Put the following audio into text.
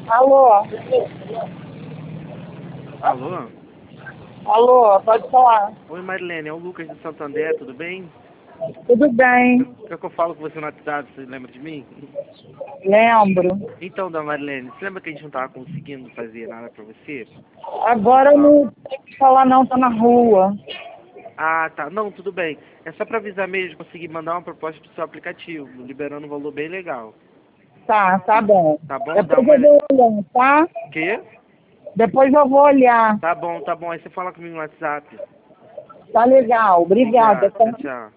Alô? Alô? Alô, pode falar. Oi, Marilene, é o Lucas de Santander, tudo bem? Tudo bem? Quer que eu falo com você no WhatsApp, você lembra de mim? Lembro. Então, dona Marilene, você lembra que a gente não tava conseguindo fazer nada pra você? Agora eu não tenho que falar não, tô na rua. Ah, tá. Não, tudo bem. É só pra avisar mesmo, conseguir mandar uma proposta pro seu aplicativo, liberando um valor bem legal. Tá bom. Tá bom? Dá Depois uma... eu vou olhar, tá? Quê? Depois eu vou olhar. Tá bom, tá bom. Aí você fala comigo no WhatsApp. Tá legal. Obrigada, Obrigado. tá? Tchau, tchau.